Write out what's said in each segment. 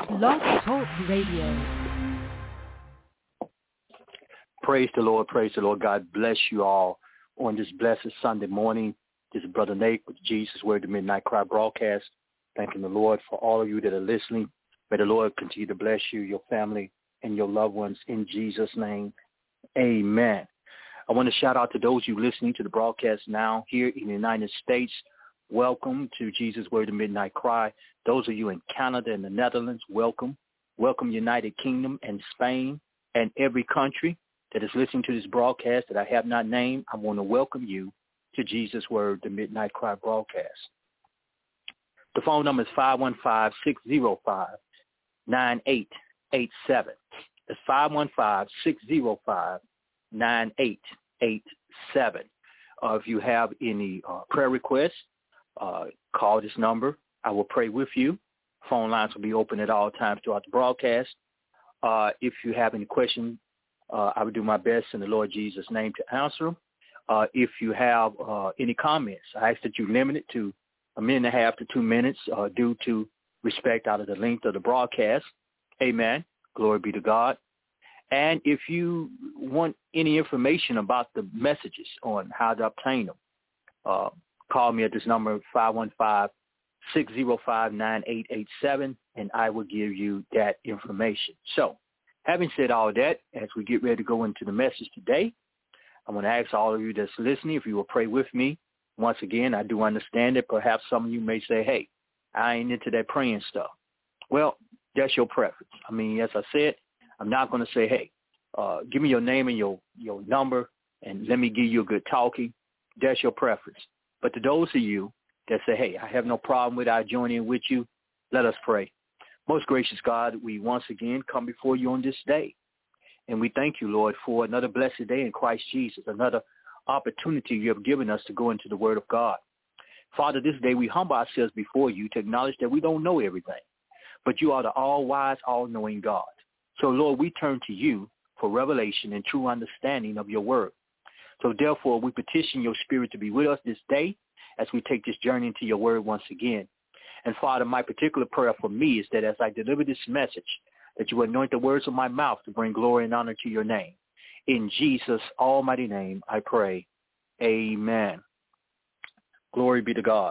Blog Talk Radio. Praise the Lord. Praise the Lord. God bless you all on this blessed Sunday morning. This is Brother Nate with Jesus Word, the Midnight Cry broadcast. Thanking the Lord for all of you that are listening. May the Lord continue to bless you, your family, and your loved ones in Jesus' name. Amen. I want to shout out to those of you listening to the broadcast now here in the United States. Welcome to Jesus Word, the Midnight Cry. Those of you in Canada and the Netherlands, welcome. Welcome United Kingdom and Spain and every country that is listening to this broadcast that I have not named. I want to welcome you to Jesus Word, the Midnight Cry broadcast. The phone number is 515-605-9887. That's 515-605-9887. If you have any prayer requests, call this number. I will pray with you. Phone lines will be open at all times throughout the broadcast. If you have any questions, I will do my best in the Lord Jesus' name to answer them. If you have any comments, I ask that you limit it to 1.5 to 2 minutes due to respect out of the length of the broadcast. Amen. Glory be to God. And if you want any information about the messages on how to obtain them, call me at this number, 515-605-9887, and I will give you that information. So, having said all that, as we get ready to go into the message today, I want to ask all of you that's listening if you will pray with me. Once again, I do understand that perhaps some of you may say, hey, I ain't into that praying stuff. Well, that's your preference. I mean, as I said, I'm not going to say, hey, give me your name and your number and let me give you a good talking. That's your preference. But to those of you that say, hey, I have no problem with I join in with you, let us pray. Most gracious God, we once again come before you on this day. And we thank you, Lord, for another blessed day in Christ Jesus, another opportunity you have given us to go into the Word of God. Father, this day we humble ourselves before you to acknowledge that we don't know everything, but you are the all-wise, all-knowing God. So, Lord, we turn to you for revelation and true understanding of your word. So, therefore, we petition your spirit to be with us this day as we take this journey into your word once again. And, Father, my particular prayer for me is that as I deliver this message, that you anoint the words of my mouth to bring glory and honor to your name. In Jesus' almighty name, I pray. Amen. Glory be to God.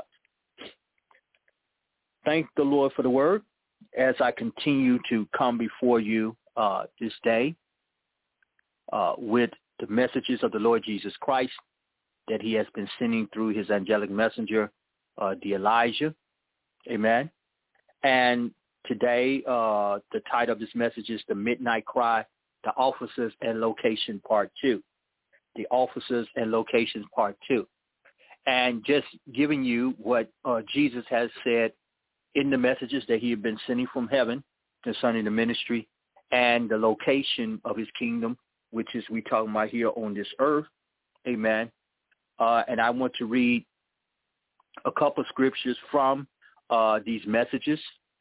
Thank the Lord for the word as I continue to come before you this day with the messages of the Lord Jesus Christ that he has been sending through his angelic messenger, the Elijah. Amen. And today, the title of this message is The Midnight Cry, The Officers and Location Part 2. The Officers and Locations Part 2. And just giving you what Jesus has said in the messages that he had been sending from heaven concerning the ministry and the location of his kingdom, which is we talking about here on this earth. Amen. And I want to read a couple of scriptures from these messages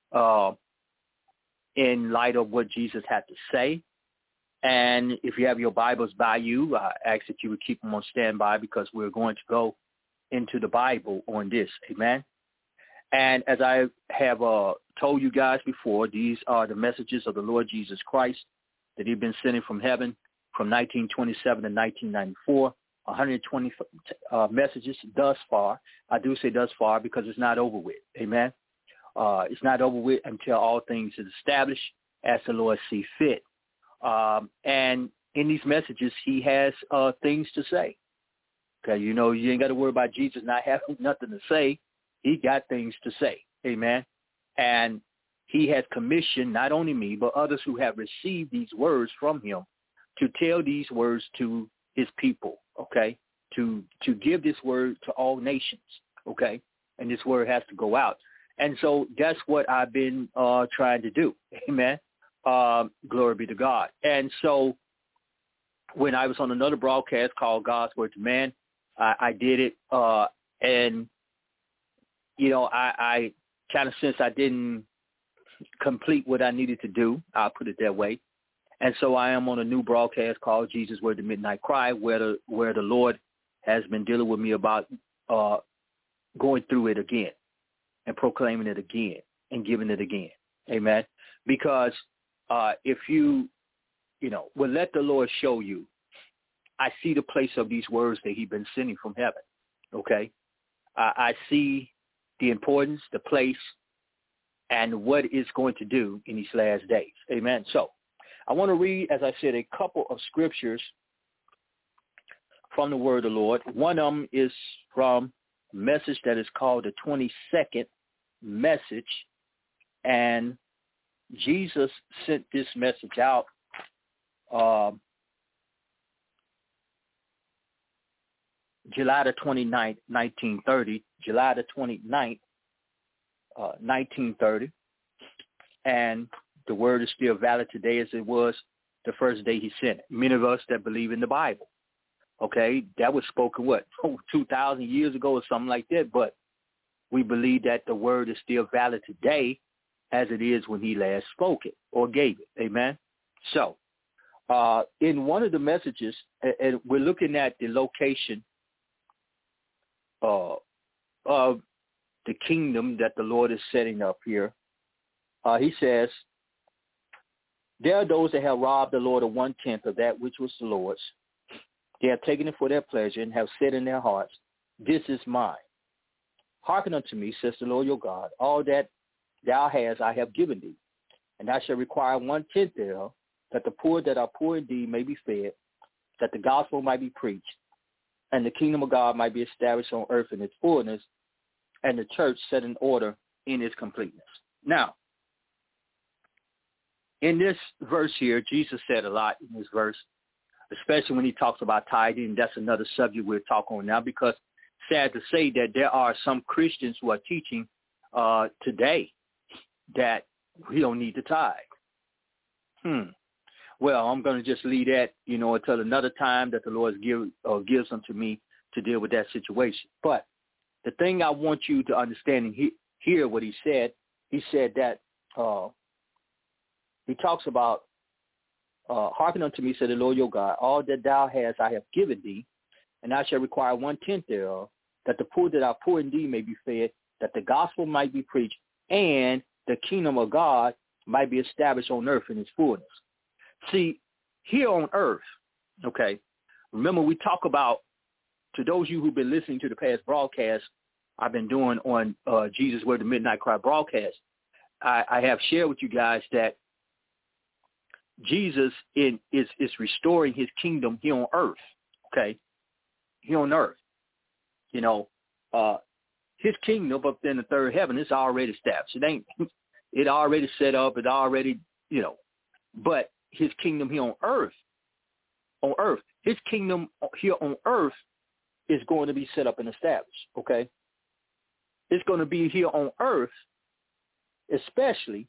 in light of what Jesus had to say. And if you have your Bibles by you, I ask that you would keep them on standby because we're going to go into the Bible on this. Amen. And as I have told you guys before, these are the messages of the Lord Jesus Christ that he'd been sending from heaven from 1927 to 1994, 120 messages thus far. I do say thus far because it's not over with. Amen. It's not over with until all things is established as the Lord see fit. And in these messages, he has things to say. Okay, you know, you ain't got to worry about Jesus not having nothing to say. He got things to say. Amen. And he has commissioned not only me, but others who have received these words from him to tell these words to his people. Okay, to give this word to all nations. Okay, and this word has to go out. And so that's what I've been trying to do. Amen. Glory be to God. And so when I was on another broadcast called God's Word to Man, I did it. And, you know, I kind of since I didn't complete what I needed to do, I'll put it that way. And so I am on a new broadcast called Jesus Word, the Midnight Cry, where the Lord has been dealing with me about going through it again and proclaiming it again and giving it again. Amen. because if you will let the Lord show you, I see the place of these words that he's been sending from heaven, okay? I see the importance, the place, and what it's going to do in these last days. Amen. So I want to read, as I said, a couple of scriptures from the word of the Lord. One of them is from a message that is called the 22nd message, and Jesus sent this message out July the 29th, 1930, July the 29th, 1930, and the word is still valid today as it was the first day he sent it. Many of us that believe in the Bible, okay, that was spoken, 2,000 years ago or something like that, but we believe that the word is still valid today as it is when he last spoke it or gave it. Amen? So, in one of the messages, and we're looking at the location of the kingdom that the Lord is setting up here. He says, there are those that have robbed the Lord of 1/10 of that which was the Lord's. They have taken it for their pleasure and have said in their hearts, this is mine. Hearken unto me, says the Lord your God, all that thou hast I have given thee, and thou shalt require 1/10 thereof, that the poor that are poor indeed may be fed, that the gospel might be preached, and the kingdom of God might be established on earth in its fullness, and the church set in order in its completeness. Now, in this verse here, Jesus said a lot in this verse, especially when he talks about tithing. That's another subject we'll talk on now, because sad to say that there are some Christians who are teaching today that we don't need to tithe. Well, I'm going to just leave that, until another time that the Lord gives unto me to deal with that situation. But the thing I want you to understand and hear what he said that he talks about, hearken unto me, said the Lord your God, all that thou hast I have given thee, and I shall require 1/10 thereof, that the poor that are poor indeed may be fed, that the gospel might be preached, and the kingdom of God might be established on earth in its fullness. See, here on earth, okay, remember we talk about, to those of you who've been listening to the past broadcast I've been doing on Jesus Word, the Midnight Cry broadcast, I have shared with you guys that Jesus is restoring his kingdom here on earth, okay, here on earth. His kingdom up in the third heaven is already established. It already set up, it already, but his kingdom here on earth, his kingdom here on earth is going to be set up and established, okay? It's going to be here on earth, especially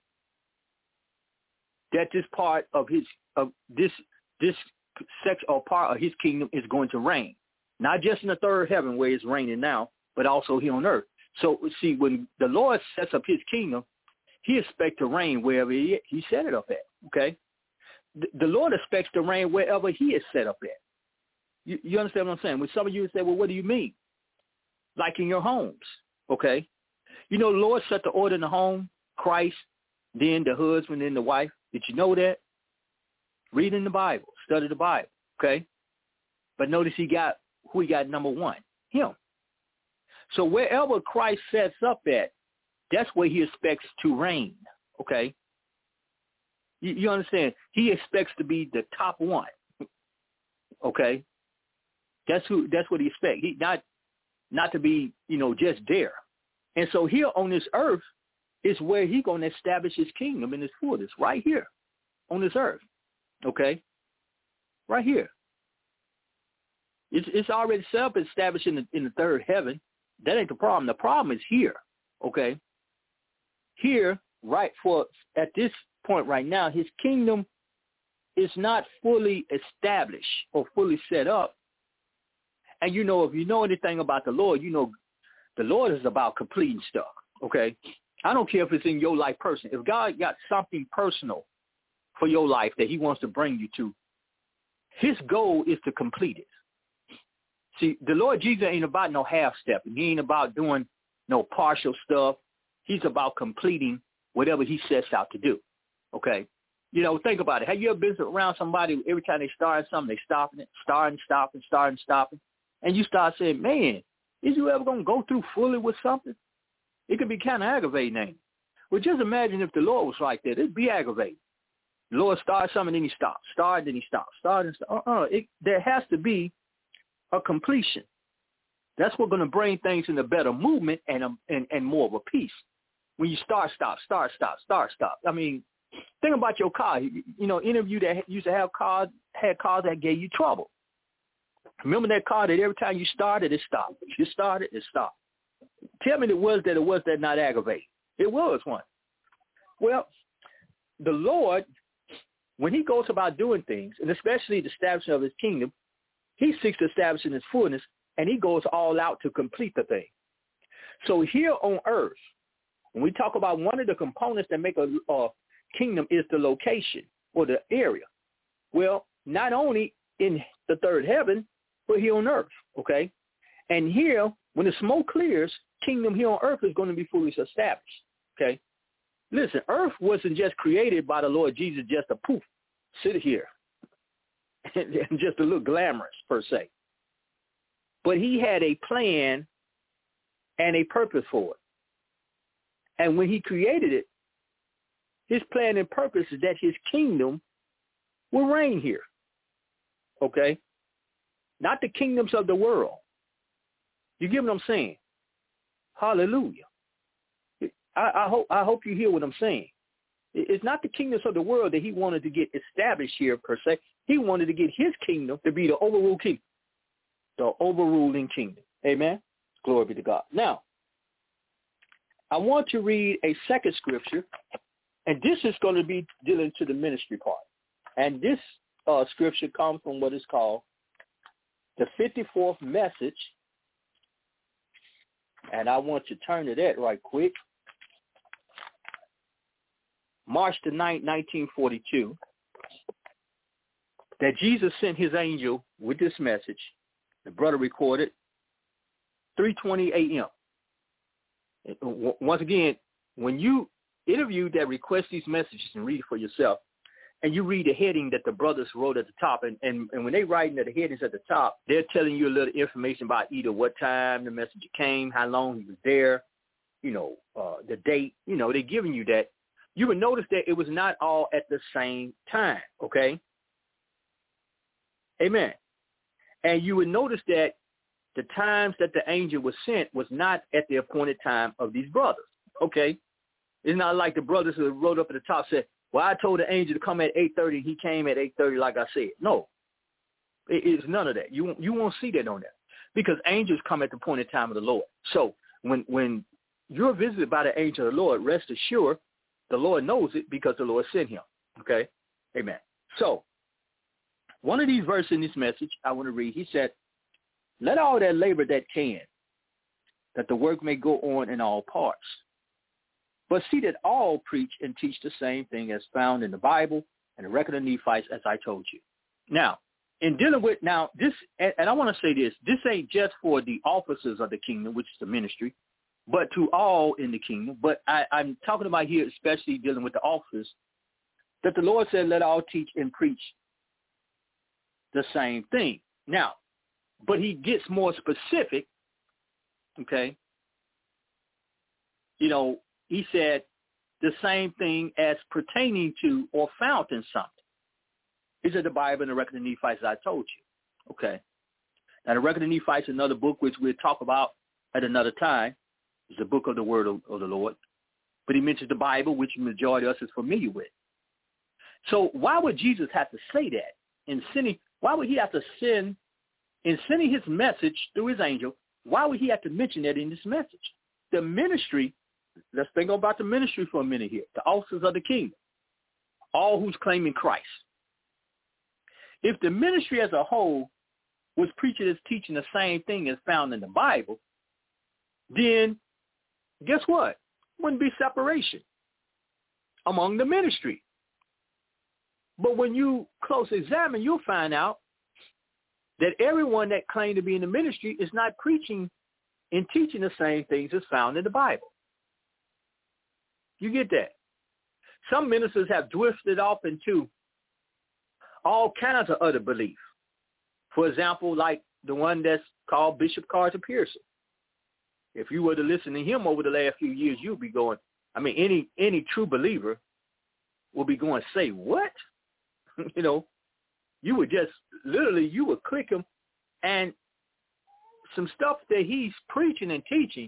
that this part of this section or part of his kingdom is going to reign, not just in the third heaven where it's reigning now, but also here on earth. So see, when the Lord sets up his kingdom, he expects to reign wherever he set it up at, okay? The Lord expects to reign wherever he is set up at. You understand what I'm saying? When some of you say, well, what do you mean? Like in your homes, okay? The Lord set the order in the home, Christ, then the husband, then the wife. Did you know that? Read in the Bible, study the Bible, okay? But notice who he got number one? Him. So wherever Christ sets up at, that's where he expects to reign, okay? You understand? He expects to be the top one, okay? That's what he expects. He not to be, just there. And so here on this earth is where he's going to establish his kingdom in his fullness, right here on this earth, okay? Right here. It's already set up and established in the third heaven. That ain't the problem. The problem is here, okay? Here, right, at this point right now, his kingdom is not fully established or fully set up. And if you know anything about the Lord, the Lord is about completing stuff, okay? I don't care if it's in your life personally. If God got something personal for your life that he wants to bring you to, his goal is to complete it. See, the Lord Jesus ain't about no half-stepping. He ain't about doing no partial stuff. He's about completing whatever he sets out to do, Okay. You know, think about it. Have you ever been around somebody, every time they start something, they stopping it, starting, stopping. And you start saying, man, is you ever going to go through fully with something? It could be kind of aggravating, ain't it? Well, just imagine if the Lord was like that. It'd be aggravating. The Lord starts something, then he stops. Start, then he stops. Start and stop. There has to be a completion. That's what's going to bring things in a better movement and more of a peace. When you start, stop. I mean, think about your car. You know, any of you that used to have cars, had cars that gave you trouble. Remember that car that every time you started, it stopped. You started, it stopped. Tell me it was that not aggravating. It was one. Well, the Lord, when he goes about doing things, and especially the establishment of his kingdom, he seeks to establish in his fullness, and he goes all out to complete the thing. So here on earth, when we talk about one of the components that make a kingdom is the location or the area. Well, not only in the third heaven, but here on earth, okay? And here, when the smoke clears, kingdom here on earth is going to be fully established, okay? Listen, earth wasn't just created by the Lord Jesus just to poof, sit here, and just to look glamorous per se. But he had a plan and a purpose for it. And when he created it, his plan and purpose is that his kingdom will reign here, okay? Not the kingdoms of the world. You get what I'm saying? Hallelujah. I hope you hear what I'm saying. It's not the kingdoms of the world that he wanted to get established here per se. He wanted to get his kingdom to be the overruled kingdom, the overruling kingdom. Amen? Glory be to God. Now, I want to read a second scripture, and this is going to be dealing to the ministry part. And this scripture comes from what is called the 54th message. And I want to turn to that right quick. March the 9th, 1942, that Jesus sent his angel with this message. The brother recorded 3:20 a.m. Once again, when you interview that request these messages and read it for yourself, and you read the heading that the brothers wrote at the top, and when they writing the headings at the top, they're telling you a little information about either what time the messenger came, how long he was there, you know, the date, you know, they're giving you that. You would notice that it was not all at the same time, okay? Amen. And you would notice that the times that the angel was sent was not at the appointed time of these brothers, okay? It's not like the brothers who wrote up at the top said, well, I told the angel to come at 8:30, he came at 8:30 like I said. No, it's none of that. You won't see that on there because angels come at the appointed time of the Lord. So when you're visited by the angel of the Lord, rest assured, the Lord knows it because the Lord sent him, okay? Amen. So one of these verses in this message I want to read, he said, let all that labor that can, that the work may go on in all parts. But see that all preach and teach the same thing as found in the Bible and the record of Nephites, as I told you. Now, in dealing with this, and I want to say this ain't just for the officers of the kingdom, which is the ministry, but to all in the kingdom. But I'm talking about here especially dealing with the officers, that the Lord said, let all teach and preach the same thing. Now, but he gets more specific, okay? You know, he said the same thing as pertaining to or found in something. He said the Bible and the record of Nephites, as I told you. Okay. Now, the record of Nephites is another book which we'll talk about at another time. It's the book of the word of the Lord. But he mentions the Bible, which the majority of us is familiar with. So why would Jesus have to say that? Why would he have to send, in sending his message through his angel, why would he have to mention that in this message? The ministry, let's think about the ministry for a minute here. The officers of the kingdom, all who's claiming Christ. If the ministry as a whole was preaching and teaching the same thing as found in the Bible, then guess what? Wouldn't be separation among the ministry. But when you close examine, you'll find out that everyone that claimed to be in the ministry is not preaching and teaching the same things as found in the Bible. You get that? some ministers have drifted off into all kinds of other belief. For example, like the one that's called Bishop Carter Pearson. If you were to listen to him over the last few years, you'd be going, I mean, any true believer will be going, say what? You know, you would just literally, you would click him, and some stuff that he's preaching and teaching,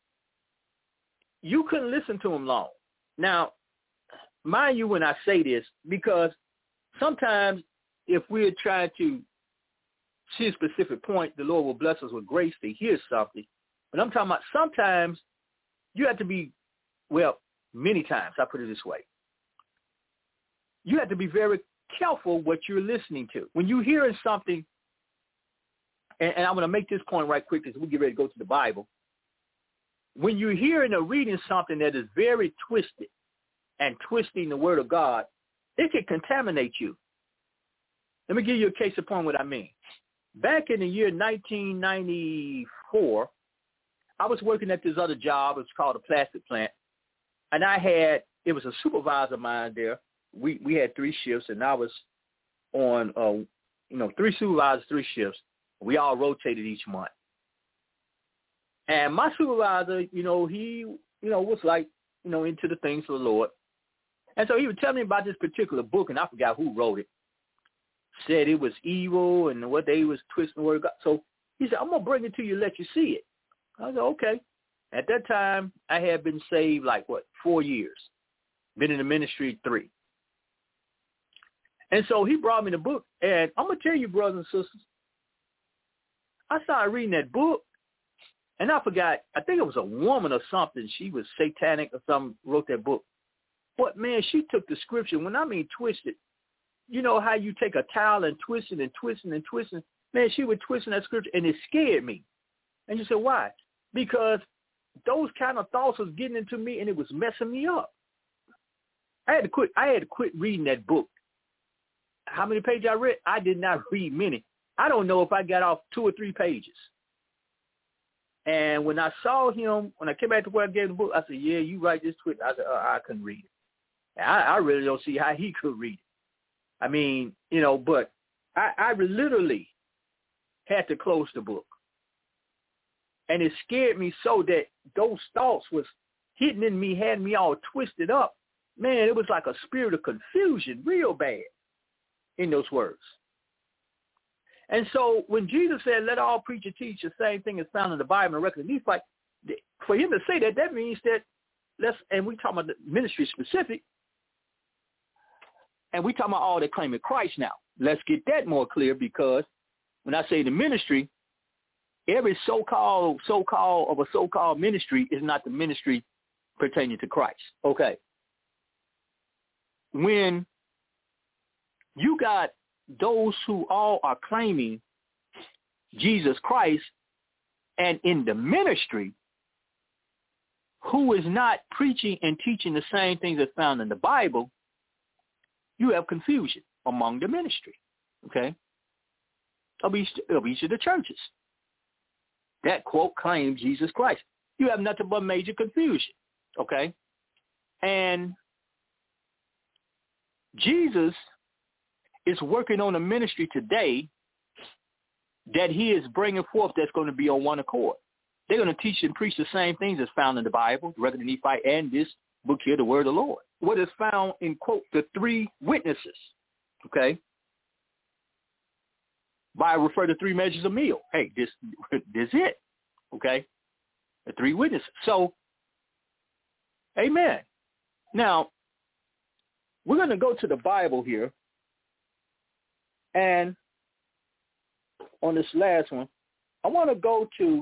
you couldn't listen to him long. Now, mind you when I say this, because sometimes if we're trying to see a specific point, the Lord will bless us with grace to hear something. But I'm talking about sometimes you have to be, well, many times, I put it this way. You have to be very careful what you're listening to. When you're hearing something, and I'm going to make this point right quick as we get ready to go to the Bible. When you're hearing or reading something that is very twisted and twisting the word of God, it can contaminate you. Let me give you a case in point what I mean. Back in the year 1994, I was working at this other job. It's called a plastic plant. And it was a supervisor of mine there. We had 3 shifts, and I was on, 3 supervisors, 3 shifts. We all rotated each month. And my supervisor, he, was like, into the things of the Lord. And so he would tell me about this particular book, and I forgot who wrote it. Said it was evil and what they was twisting the word of God. So he said, I'm going to bring it to you and let you see it. I said, okay. At that time, I had been saved 4 years. Been in the ministry 3. And so he brought me the book, and I'm going to tell you, brothers and sisters, I started reading that book, and I forgot, I think it was a woman or something. She was satanic or something, wrote that book. But, man, she took the scripture, when I mean twisted, you know how you take a towel and twist it and twist it and twist it? Man, she would twist in that scripture, and it scared me. And you said, why? Because those kind of thoughts was getting into me, and it was messing me up. I had to quit reading that book. How many pages I read? I did not read many. I don't know if I got off 2 or 3 pages. And when I saw him, when I came back to where I gave the book, I said, yeah, you write this twist. I said, I couldn't read it. I really don't see how he could read it. I mean, but I literally had to close the book. And it scared me so that those thoughts was hitting in me, had me all twisted up. Man, it was like a spirit of confusion, real bad in those words. And so when Jesus said, let all preachers teach the same thing as found in the Bible and record of Nephi, for him to say that, that means that and we talking about the ministry specific, and we talking about all that claiming Christ now. Let's get that more clear, because when I say the ministry, every so-called ministry is not the ministry pertaining to Christ. Okay. When you got those who all are claiming Jesus Christ and in the ministry who is not preaching and teaching the same things that's found in the Bible, you have confusion among the ministry, okay, of each of the churches that, quote, claim Jesus Christ. You have nothing but major confusion, okay? And Jesus is working on a ministry today that he is bringing forth that's going to be on one accord. They're going to teach and preach the same things as found in the Bible, the record of Nephi, and this book here, the Word of the Lord. What is found in, quote, the 3 witnesses, okay? By refer to 3 measures of meal. Hey, this it, okay? The 3 witnesses. So, amen. Now, we're going to go to the Bible here. And on this last one, I want to go to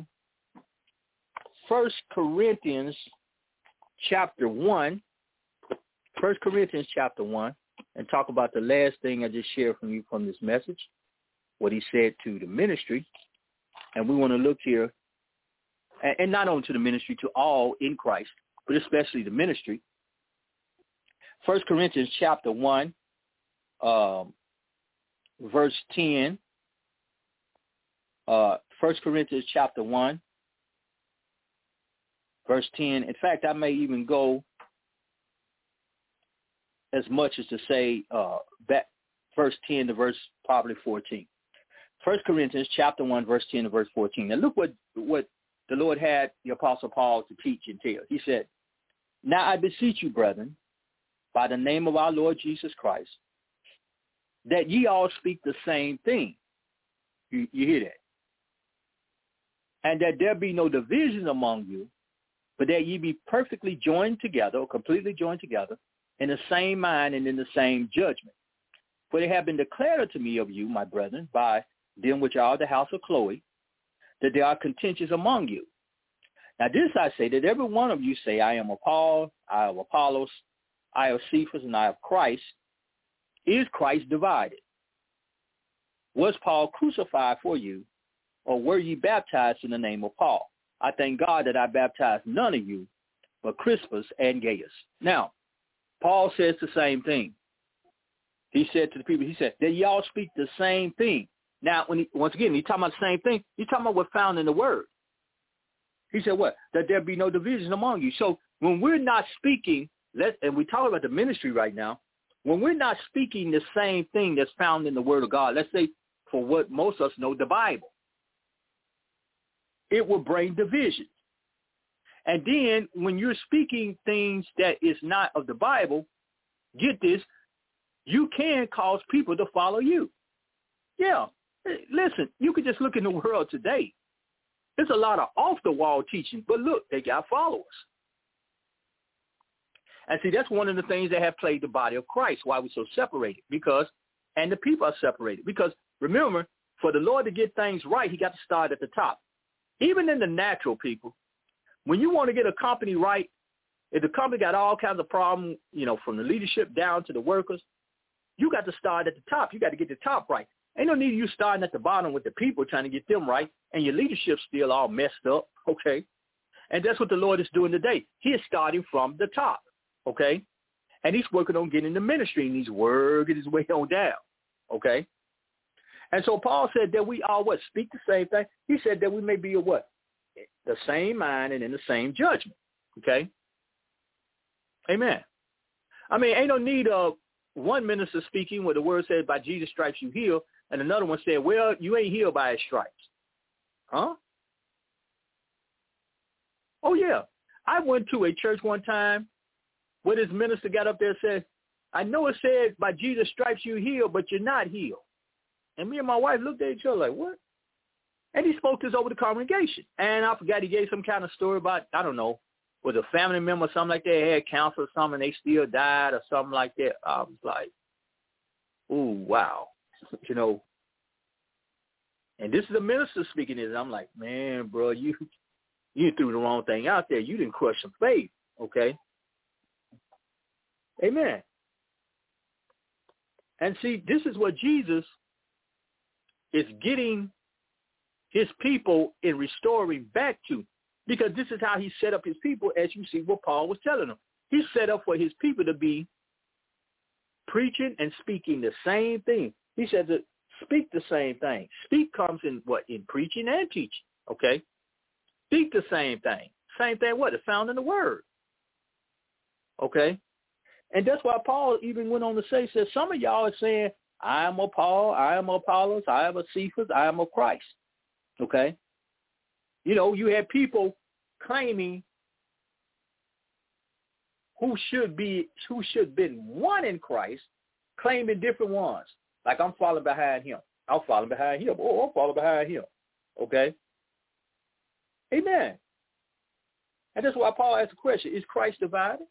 1 Corinthians chapter 1. 1 Corinthians chapter 1, and talk about the last thing I just shared from you from this message, what he said to the ministry. And we want to look here, and not only to the ministry, to all in Christ, but especially the ministry. 1 Corinthians chapter 1, verse 10. 1 Corinthians chapter 1, verse 10. In fact, I may even go as much as to say that verse 10 to verse probably 14. 1 Corinthians chapter 1, verse 10 to verse 14. Now look what the Lord had the Apostle Paul to teach and tell. He said, now I beseech you, brethren, by the name of our Lord Jesus Christ, that ye all speak the same thing. You hear that? And that there be no division among you, but that ye be perfectly joined together, or completely joined together, in the same mind and in the same judgment. For it have been declared unto me of you, my brethren, by them which are of the house of Chloe, that there are contentions among you. Now this I say, that every one of you say, I am of Paul, I am Apollos, I am Cephas, and I am Christ. Is Christ divided? Was Paul crucified for you, or were ye baptized in the name of Paul? I thank God that I baptized none of you, but Crispus and Gaius. Now, Paul says the same thing. He said to the people, he said, that y'all speak the same thing. Now, once again, he's talking about the same thing. He's talking about what's found in the word. He said what? That there be no division among you. So when we're not speaking, and we talk about the ministry right now, when we're not speaking the same thing that's found in the word of God, let's say for what most of us know, the Bible, it will bring division. And then when you're speaking things that is not of the Bible, get this, you can cause people to follow you. Yeah. Listen, you could just look in the world today. There's a lot of off-the-wall teaching, but look, they got followers. And see, that's one of the things that have plagued the body of Christ, why we're so separated, and the people are separated. Because remember, for the Lord to get things right, he got to start at the top. Even in the natural, people, when you want to get a company right, if the company got all kinds of problems, from the leadership down to the workers, you got to start at the top. You got to get the top right. Ain't no need of you starting at the bottom with the people trying to get them right, and your leadership's still all messed up, okay? And that's what the Lord is doing today. He is starting from the top, okay? And he's working on getting the ministry, and he's working his way on down, okay? And so Paul said that we all, speak the same thing? He said that we may be the same mind and in the same judgment, okay? Amen. I mean, ain't no need of one minister speaking where the word says, by Jesus' stripes you heal, and another one said, well, you ain't healed by his stripes. Huh? Oh, yeah. I went to a church one time where this minister got up there and said, I know it said by Jesus' stripes you heal, but you're not healed. And me and my wife looked at each other like, what? And he spoke this over the congregation. And I forgot, he gave some kind of story about, I don't know, was a family member or something like that, had cancer or something, and they still died or something like that. I was like, ooh, wow. And this is a minister speaking this. I'm like, man, bro, you threw the wrong thing out there. You didn't crush some faith, okay? Amen. And see, this is what Jesus is getting his people and restoring back to, because this is how he set up his people, as you see what Paul was telling them. He set up for his people to be preaching and speaking the same thing. He said to speak the same thing. Speak comes in what? In preaching and teaching, okay? Speak the same thing. Same thing what? It's found in the word, okay? And that's why Paul even went on to say, says, some of y'all are saying, I am of Paul, I am of Apollos, I am of Cephas, I am of Christ, okay? You had people claiming who should been one in Christ, claiming different ones. Like, I'm following behind him. I'm following behind him. Oh, I'm following behind him. Okay? Amen. And that's why Paul asked the question, is Christ divided?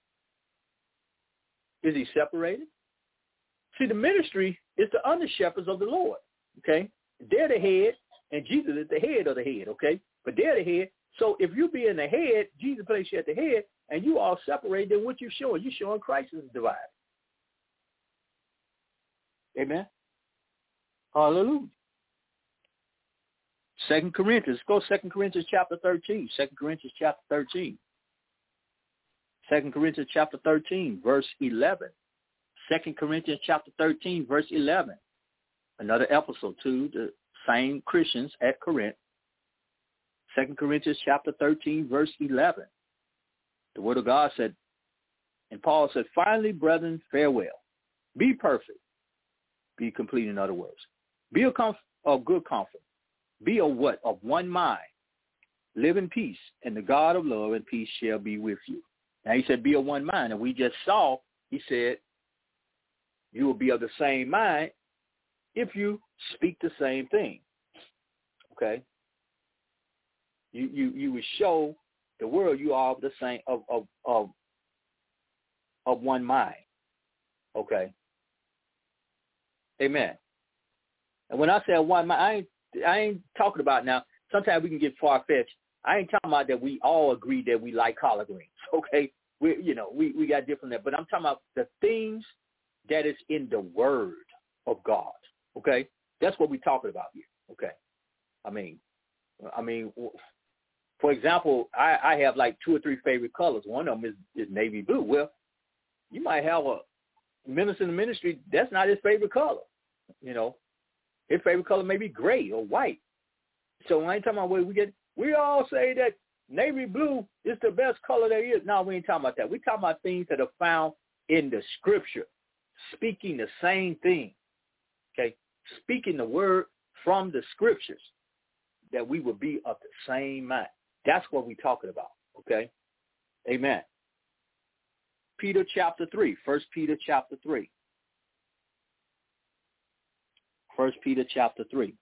Is he separated? See, the ministry is the under-shepherds of the Lord. Okay? They're the head, and Jesus is the head of the head. Okay? But they're the head. So if you be in the head, Jesus placed you at the head, and you all separate, then what you're showing? You're showing Christ is divided. Amen. Hallelujah. 2 Corinthians. Go 2 Corinthians chapter 13. 2 Corinthians chapter 13. 2 Corinthians chapter 13, verse 11. 2 Corinthians chapter 13, verse 11. Another epistle to the same Christians at Corinth. 2 Corinthians chapter 13, verse 11. The word of God said, And Paul said, finally, brethren, farewell. Be perfect. Be complete, in other words. Be of good comfort. Be of what? Of one mind. Live in peace, and the God of love and peace shall be with you. Now he said, be of one mind. And we just saw, he said, you will be of the same mind if you speak the same thing. Okay? You will show the world you are of the same of one mind. Okay? Amen. And when I say one mind, I ain't talking about now. Sometimes we can get far-fetched. I ain't talking about that we all agree that we like collard greens. Okay? We got different that, but I'm talking about the things that is in the Word of God. Okay? That's what we're talking about here. Okay? I mean, for example, I have like 2 or 3 favorite colors. One of them is navy blue. Well, you might have a minister in the ministry, that's not his favorite color. His favorite color may be gray or white. So I ain't talking about we all say that navy blue is the best color there is. No, we ain't talking about that. We're talking about things that are found in the Scripture, speaking the same thing. Okay? Speaking the word from the Scriptures, that we will be of the same mind. That's what we're talking about. Okay? Amen. Peter chapter 3, 1 Peter chapter 3. 1 Peter chapter 3.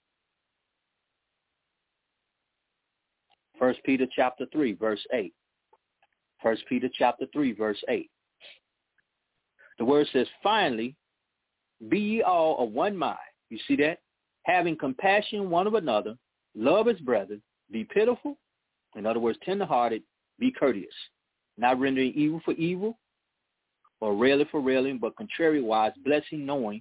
1 Peter chapter 3, verse 8. 1 Peter chapter 3, verse 8. The word says, finally, be ye all of one mind. You see that? Having compassion one of another, love as brethren, be pitiful. In other words, tenderhearted, be courteous. Not rendering evil for evil, or railing for railing, but contrariwise blessing, knowing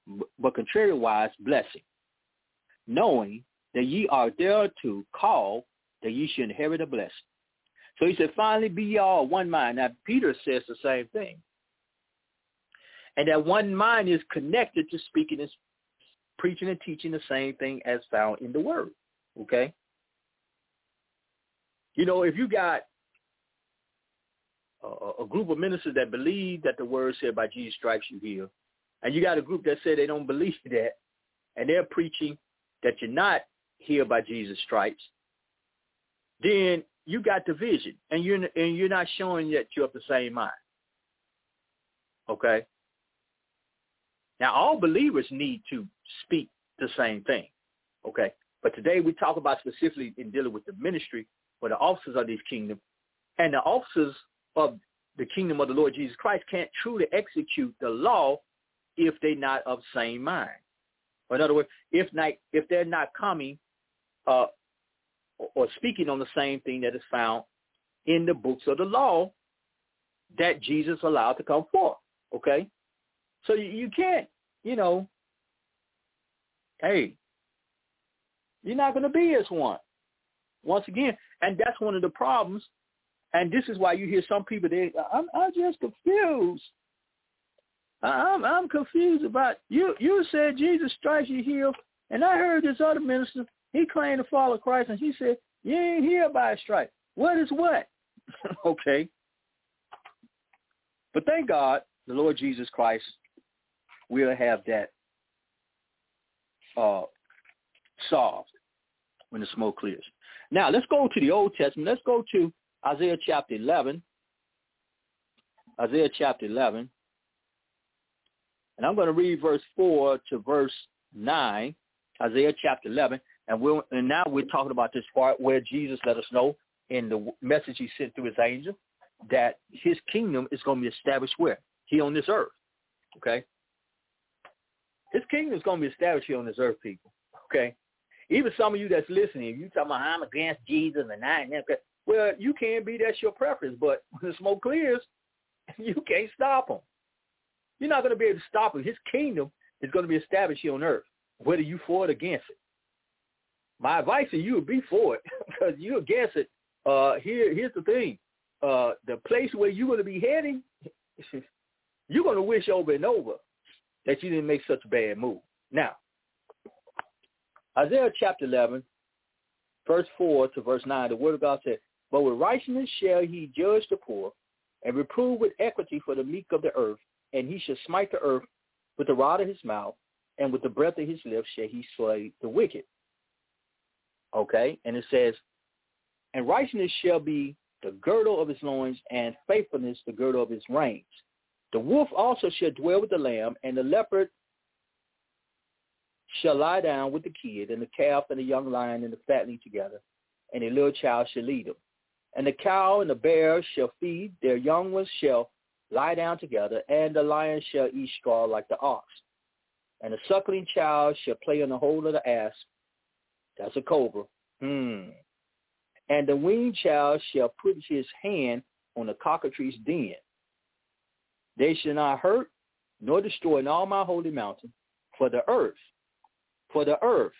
that ye are thereto called, that ye should inherit a blessing. So he said, finally be ye all one mind. Now, Peter says the same thing. And that one mind is connected to speaking and preaching and teaching the same thing as found in the Word. Okay? If you got a group of ministers that believe that the Word said by Jesus stripes you heal, and you got a group that say they don't believe that, and they're preaching that you're not healed by Jesus stripes, then you got division, and you're not showing that you're of the same mind. Okay? Now, all believers need to speak the same thing. Okay? But today we talk about specifically in dealing with the ministry or the officers of this kingdom, and the officers of the kingdom of the Lord Jesus Christ can't truly execute the law if they're not of same mind. Or in other words, if they're not coming or speaking on the same thing that is found in the books of the law that Jesus allowed to come forth. Okay? So you can't, hey, you're not going to be as one. Once again, and that's one of the problems. And this is why you hear some people, I'm just confused. I'm confused about, you said Jesus stripes you heal, and I heard this other minister, he claimed to follow Christ, and he said, you ain't healed by a stripe. What is what? Okay. But thank God, the Lord Jesus Christ will have that solved when the smoke clears. Now, let's go to the Old Testament. Let's go to Isaiah chapter 11. Isaiah chapter 11. And I'm going to read verse 4 to verse 9, Isaiah chapter 11. And now we're talking about this part where Jesus let us know in the message he sent through his angel that his kingdom is going to be established where? Here on this earth. Okay? His kingdom is going to be established here on this earth, people. Okay? Even some of you that's listening, you talking about I'm against Jesus and I ain't. Well, you can be, that's your preference, but when the smoke clears, you can't stop him. You're not going to be able to stop him. His kingdom is going to be established here on earth, whether you for it or against it. My advice to you would be for it, because you against it. Here's the thing. The place where you're going to be heading, you're going to wish over and over that you didn't make such a bad move. Now, Isaiah chapter 11, verse 4 to verse 9, the word of God said, but with righteousness shall he judge the poor and reprove with equity for the meek of the earth, and he shall smite the earth with the rod of his mouth, and with the breath of his lips shall he slay the wicked. Okay, and it says, and righteousness shall be the girdle of his loins, and faithfulness the girdle of his reins. The wolf also shall dwell with the lamb, and the leopard shall lie down with the kid, and the calf and the young lion and the fatling together, and a little child shall lead them. And the cow and the bear shall feed, their young ones shall lie down together, and the lion shall eat straw like the ox. And the suckling child shall play on the hole of the asp, that's a cobra, and the weaned child shall put his hand on the cockatrice's den. They shall not hurt nor destroy in all my holy mountain, for the earth, and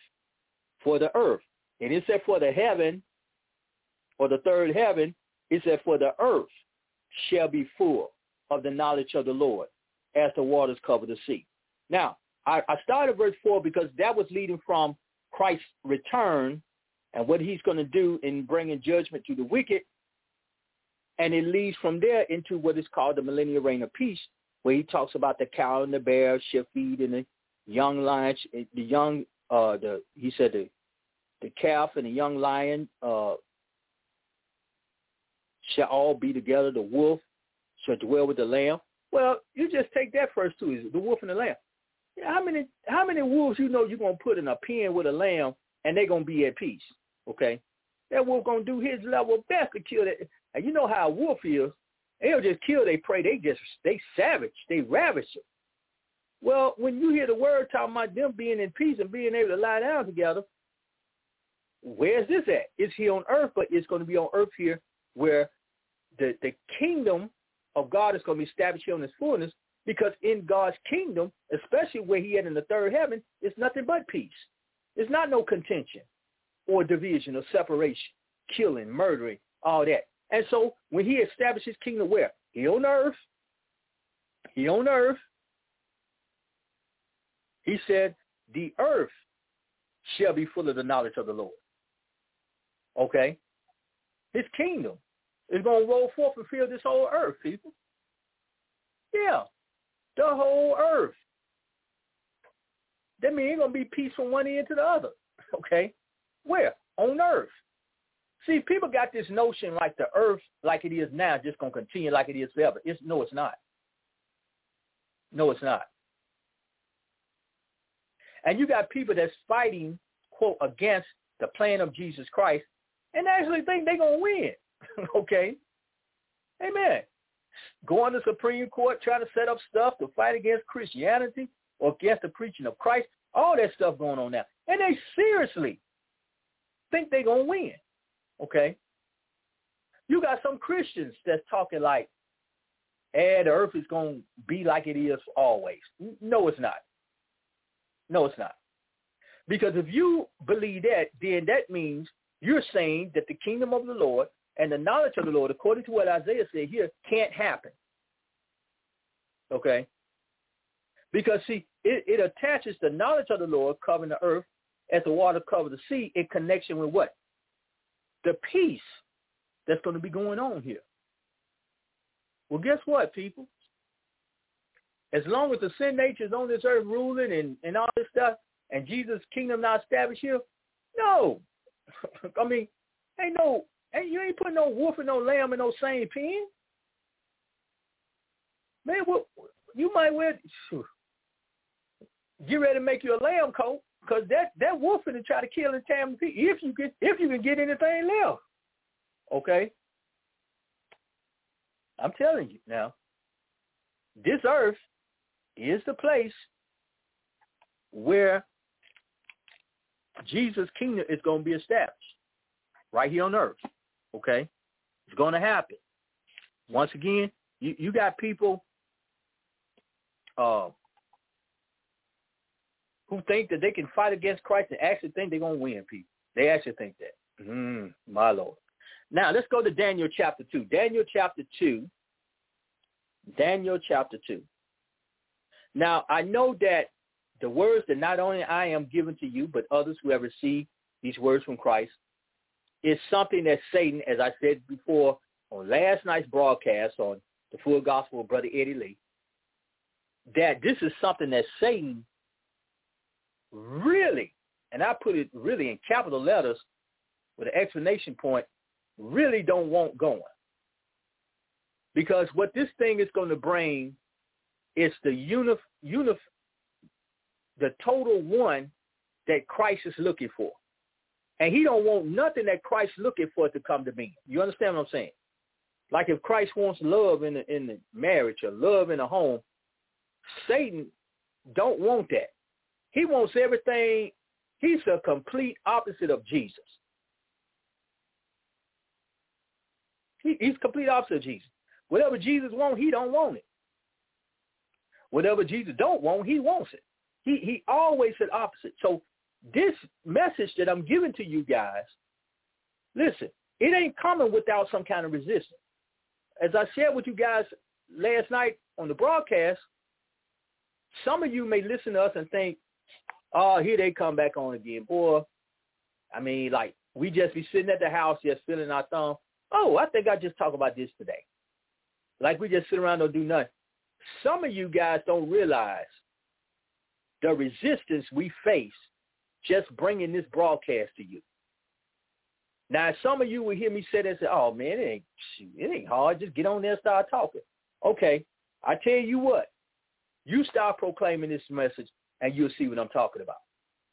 it said for the heaven, or the third heaven, it said for the earth shall be full of the knowledge of the Lord, as the waters cover the sea. Now, I started verse 4 because that was leading from Christ's return and what he's going to do in bringing judgment to the wicked. And it leads from there into what is called the millennial reign of peace, where he talks about the cow and the bear shall feed, and the young lion, the calf and the young lion shall all be together. The wolf shall dwell with the lamb. Well, you just take that first two, is the wolf and the lamb. How many wolves you're going to put in a pen with a lamb and they're going to be at peace? Okay, that wolf going to do his level best to kill that. And you know how a wolf is. They'll just kill their prey. They savage. They ravage it. Well, when you hear the word talking about them being in peace and being able to lie down together, where's this at? It's here on earth, but it's going to be on earth here where the kingdom of God is going to be established here in its fullness, because in God's kingdom, especially where he is in the third heaven, it's nothing but peace. It's not no contention or division or separation, killing, murdering, all that. And so when he established his kingdom where? Here on earth, he said, the earth shall be full of the knowledge of the Lord. Okay? His kingdom is going to roll forth and fill this whole earth, people. Yeah, the whole earth. That means it's going to be peace from one end to the other. Okay? Where? On earth. See, people got this notion like the earth, like it is now, just going to continue like it is forever. No, it's not. No, it's not. And you got people that's fighting, quote, against the plan of Jesus Christ and actually think they're going to win. Okay? Amen. Going to Supreme Court, trying to set up stuff to fight against Christianity or against the preaching of Christ, all that stuff going on now. And they seriously think they're going to win. Okay? You got some Christians that's talking like, the earth is going to be like it is always. No, it's not. No, it's not. Because if you believe that, then that means you're saying that the kingdom of the Lord and the knowledge of the Lord, according to what Isaiah said here, can't happen. Okay? Because, see, it attaches the knowledge of the Lord covering the earth as the water covers the sea in connection with what? The peace that's going to be going on here. Well, guess what, people? As long as the sin nature is on this earth ruling and all this stuff, and Jesus' kingdom not established here, no. I mean, you ain't putting no wolf and no lamb in no same pen. Man, you might get ready to make you a lamb coat, because that wolf finna try to kill and tear them to pieces if you can get anything left. Okay? I'm telling you now, this earth is the place where Jesus' kingdom is going to be established, right here on earth. Okay? It's going to happen. Once again, you got people who think that they can fight against Christ and actually think they're going to win, people. They actually think that. My Lord. Now, let's go to Daniel chapter 2. Daniel chapter 2. Now, I know that the words that not only I am giving to you, but others who have received these words from Christ, is something that Satan, as I said before on last night's broadcast on the full gospel of Brother Eddie Lee, that this is something that Satan really, and I put it really in capital letters with an explanation point, really don't want going. Because what this thing is going to bring is the the total one that Christ is looking for. And he don't want nothing that Christ is looking for to come to being. You understand what I'm saying? Like if Christ wants love in the marriage or love in a home, Satan don't want that. He wants everything. He's the complete opposite of Jesus. He's complete opposite of Jesus. Whatever Jesus wants, he don't want it. Whatever Jesus don't want, he wants it. He always said opposite. So this message that I'm giving to you guys, listen, it ain't coming without some kind of resistance. As I shared with you guys last night on the broadcast, some of you may listen to us and think, oh, here they come back on again. Boy, I mean, like, we just be sitting at the house just feeling our thumb. Oh, I think I just talk about this today. Like we just sit around and don't do nothing. Some of you guys don't realize the resistance we face just bringing this broadcast to you. Now, some of you will hear me say that and say, oh, man, it ain't hard. Just get on there and start talking. Okay, I tell you what. You start proclaiming this message, and you'll see what I'm talking about.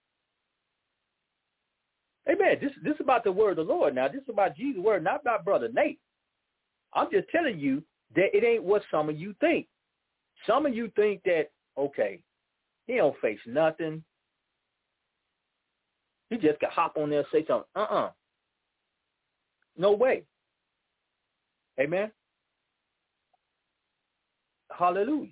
Amen. This is about the word of the Lord now. This is about Jesus' word, not about Brother Nate. I'm just telling you that it ain't what some of you think. Some of you think that, okay, he don't face nothing. He just can hop on there and say something. No way. Amen. Hallelujah.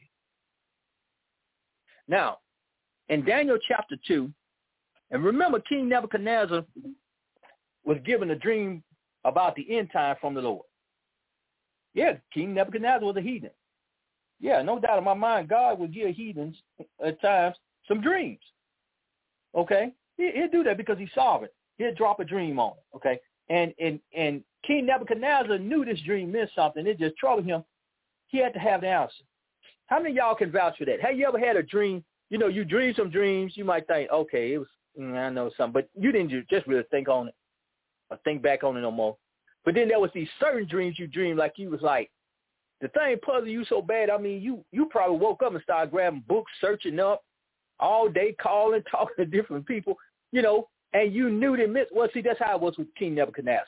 Now, in Daniel chapter 2, and remember King Nebuchadnezzar was given a dream about the end time from the Lord. Yeah, King Nebuchadnezzar was a heathen. Yeah, no doubt in my mind, God will give heathens at times some dreams. Okay? He'll do that because he's sovereign. He'll drop a dream on it. Okay? And King Nebuchadnezzar knew this dream meant something. It just troubled him. He had to have the answer. How many of y'all can vouch for that? Have you ever had a dream? You know, you dream some dreams. You might think, okay, it was, I know something. But you didn't just really think on it or think back on it no more. But then there was these certain dreams you dreamed like you was like, the thing puzzled you so bad, I mean, you probably woke up and started grabbing books, searching up all day, calling, talking to different people, you know, and you knew the myth. Well, see, that's how it was with King Nebuchadnezzar.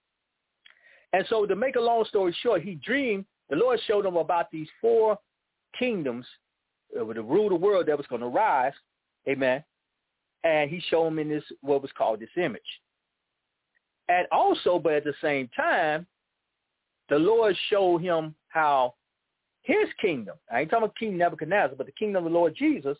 And so to make a long story short, he dreamed, the Lord showed him about these 4 kingdoms that would rule the world that was going to rise, amen, and he showed him in this, what was called this image. And also, but at the same time, the Lord showed him how his kingdom, I ain't talking about King Nebuchadnezzar, but the kingdom of the Lord Jesus,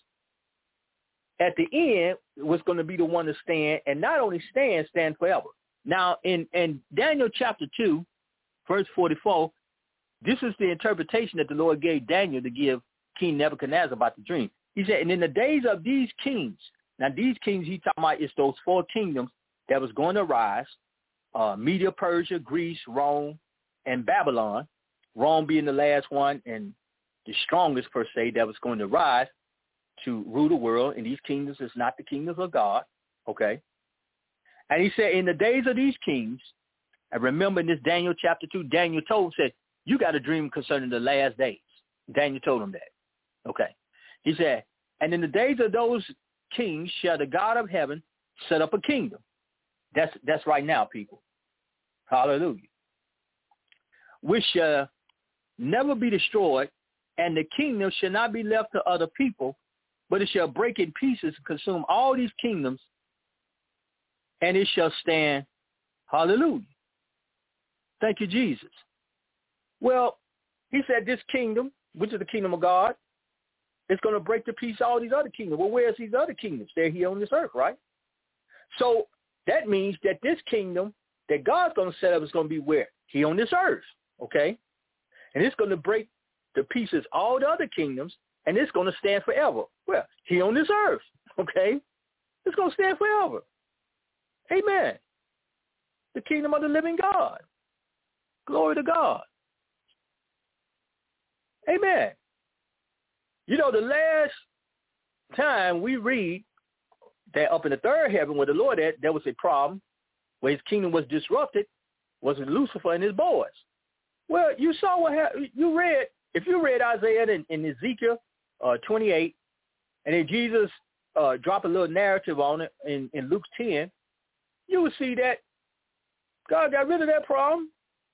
at the end was going to be the one to stand, and not only stand forever. Now, in Daniel chapter 2, verse 44, this is the interpretation that the Lord gave Daniel to give King Nebuchadnezzar about the dream. He said, and in the days of these kings, now these kings he's talking about is those 4 kingdoms that was going to rise, Media, Persia, Greece, Rome, and Babylon, Rome being the last one and the strongest per se that was going to rise to rule the world. And these kingdoms is not the kingdoms of God, okay? And he said, in the days of these kings, and remember in this Daniel chapter 2, Daniel said, you got a dream concerning the last days. Daniel told him that, okay? He said, and in the days of those kings shall the God of heaven set up a kingdom. That's right now, people. Hallelujah. Which shall never be destroyed, and the kingdom shall not be left to other people, but it shall break in pieces and consume all these kingdoms, and it shall stand. Hallelujah. Thank you, Jesus. Well, he said this kingdom, which is the kingdom of God, is going to break to pieces all these other kingdoms. Well, where's these other kingdoms? They're here on this earth, right? So that means that this kingdom that God's going to set up is going to be where? Here on this earth, okay? And it's going to break to pieces all the other kingdoms, and it's going to stand forever. Well, here on this earth, okay? It's going to stand forever. Amen. The kingdom of the living God. Glory to God. Amen. You know, the last time we read that up in the third heaven where the Lord at, there was a problem where his kingdom was disrupted, was with Lucifer and his boys. Well, you saw what happened. If you read Isaiah and Ezekiel 28, and then Jesus drop a little narrative on it in Luke 10, you will see that God got rid of that problem.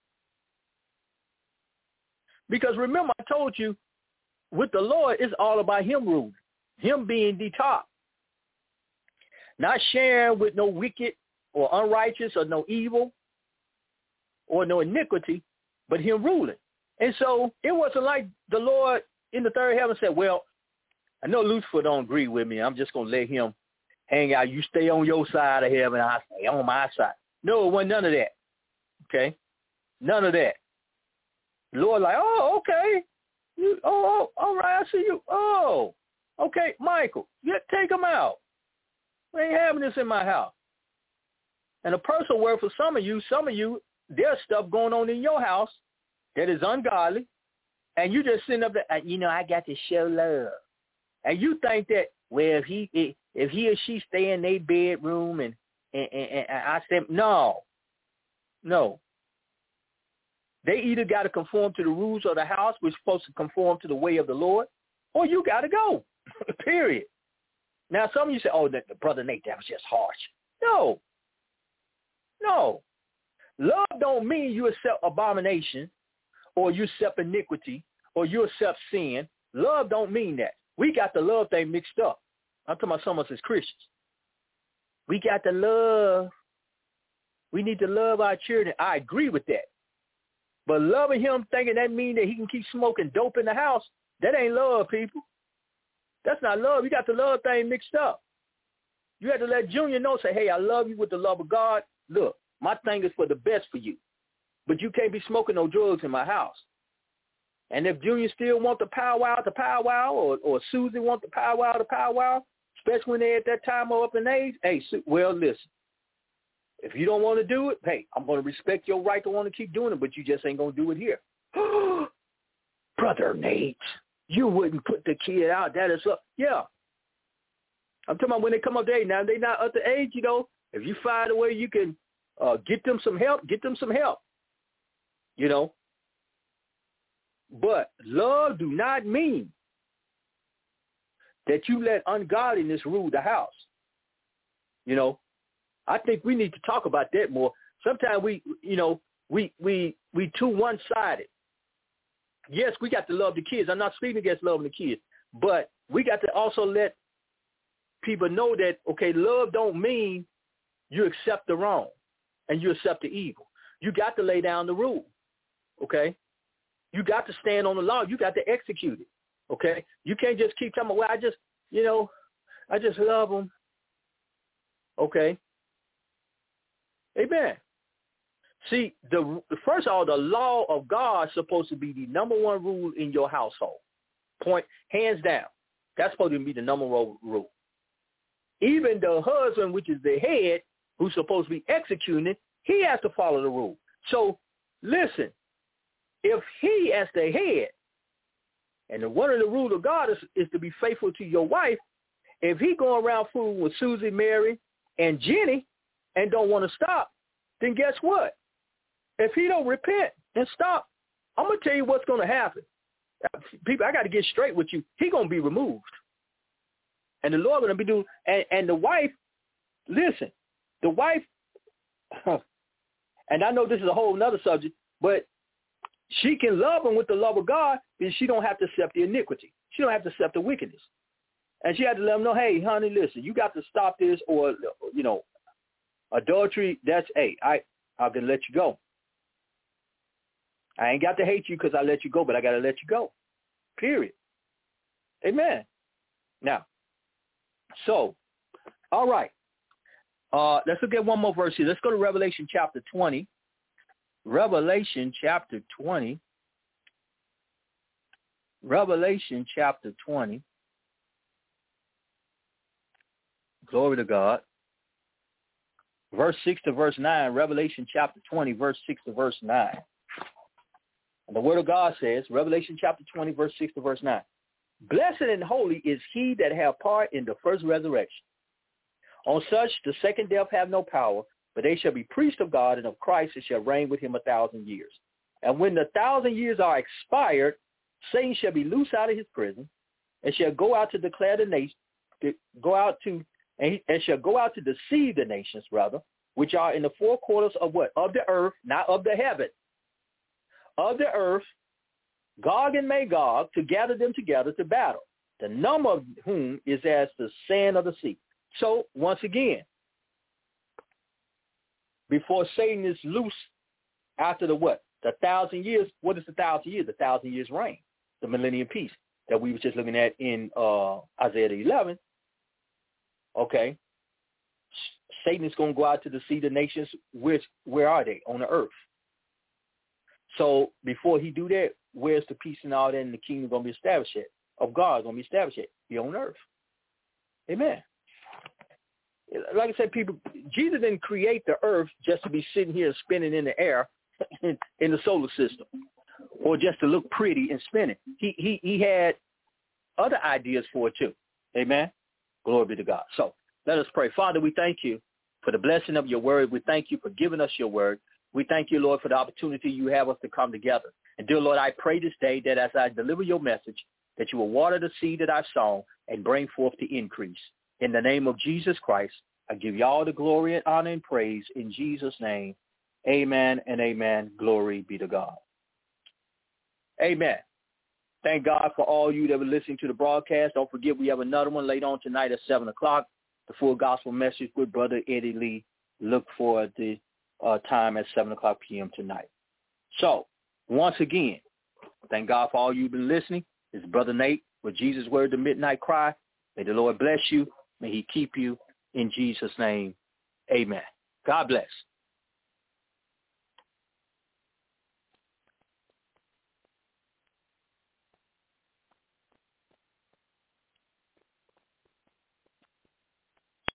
Because remember, I told you, with the Lord, it's all about him ruling, him being the top. Not sharing with no wicked or unrighteous or no evil or no iniquity, but him ruling. And so it wasn't like the Lord in the third heaven said, well, I know Lucifer don't agree with me. I'm just going to let him hang out. You stay on your side of heaven. I stay on my side. No, it wasn't none of that. Okay? None of that. The Lord like, oh, okay. All right, I see you. Oh, okay, Michael, take him out. We ain't having this in my house. And a personal word for some of you, there's stuff going on in your house that is ungodly, and you just sitting up there, I got to show love. And you think that, well, if he or she stay in their bedroom and I say, no. They either got to conform to the rules of the house, which is supposed to conform to the way of the Lord, or you got to go, period. Now, some of you say, oh, Brother Nate, that was just harsh. No. Love don't mean you accept abomination or you accept iniquity or you accept sin. Love don't mean that. We got the love thing mixed up. I'm talking about some of us as Christians. We got the love. We need to love our children. I agree with that. But loving him, thinking that means that he can keep smoking dope in the house, that ain't love, people. That's not love. You got the love thing mixed up. You have to let Junior know, say, hey, I love you with the love of God. Look, my thing is for the best for you. But you can't be smoking no drugs in my house. And if Junior still want the powwow, or Susie want the powwow, especially when they're at that time or up in age, hey, well, listen. If you don't want to do it, hey, I'm going to respect your right to want to keep doing it, but you just ain't going to do it here. Brother Nate, you wouldn't put the kid out. That is up. Yeah. I'm talking about when they come up to age. Now, they're not at the age, if you find a way you can get them some help, But love do not mean that you let ungodliness rule the house. I think we need to talk about that more. Sometimes we too one-sided. Yes, we got to love the kids. I'm not speaking against loving the kids, but we got to also let people know that, okay, love don't mean you accept the wrong and you accept the evil. You got to lay down the rule, okay? You got to stand on the law. You got to execute it, okay? You can't just keep telling me, well, I just love them, okay? Amen. See, first of all, the law of God is supposed to be the number one rule in your household. Point, hands down. That's supposed to be the number one rule. Even the husband, which is the head, who's supposed to be executing it, he has to follow the rule. So, listen, if he as the head, and one of the rules of God is to be faithful to your wife, if he going around fooling with Susie, Mary, and Jenny, and don't want to stop, then guess what? If he don't repent and stop, I'm going to tell you what's going to happen. People, I got to get straight with you. He's going to be removed. And the Lord going to be doing, and the wife, listen, the wife, and I know this is a whole nother subject, but she can love him with the love of God, and she don't have to accept the iniquity. She don't have to accept the wickedness. And she had to let him know, hey, honey, listen, you got to stop this, or, adultery, that's, hey, I'm going to let you go. I ain't got to hate you because I let you go, but I got to let you go. Period. Amen. Now, so, all right. Let's look at one more verse here. Let's go to Revelation chapter 20. Revelation chapter 20. Revelation chapter 20. Glory to God. Verse 6 to verse 9. Revelation chapter 20, verse 6 to verse 9. And the word of God says, Revelation chapter 20, verse 6 to verse 9, blessed and holy is he that have part in the first resurrection. On such the second death have no power, but they shall be priests of God and of Christ, and shall reign with him 1,000 years. And when the 1,000 years are expired, Satan shall be loosed out of his prison, and shall go out to declare the nation, and shall go out to deceive the nations, rather, which are in the four quarters of what? Of the earth, not of the heaven. Of the earth, Gog and Magog, to gather them together to battle, the number of whom is as the sand of the sea. So, once again, before Satan is loose after the what? The 1,000 years. What is the 1,000 years? The 1,000 years reign, the millennium peace that we were just looking at in Isaiah 11. Okay. Satan is going to go out to deceive the nations. Where are they? On the earth. So before he do that, where's the peace and all that, and the kingdom going to be established at? Of God going to be established at? Be on earth. Amen. Like I said, people, Jesus didn't create the earth just to be sitting here spinning in the air in the solar system, or just to look pretty and spinning. He had other ideas for it too. Amen. Glory be to God. So let us pray. Father, we thank you for the blessing of your word. We thank you for giving us your word. We thank you, Lord, for the opportunity you have us to come together. And dear Lord, I pray this day that as I deliver your message, that you will water the seed that I've sown and bring forth the increase. In the name of Jesus Christ, I give you all the glory and honor and praise in Jesus' name. Amen and amen. Glory be to God. Amen. Thank God for all you that were listening to the broadcast. Don't forget we have another one later on tonight at 7 o'clock, the full gospel message with Brother Eddie Lee. Look for the time at 7 o'clock p.m. tonight. So, once again, thank God for all you've been listening. It's Brother Nate with Jesus' Word, the Midnight Cry. May the Lord bless you. May he keep you. In Jesus' name, amen. God bless.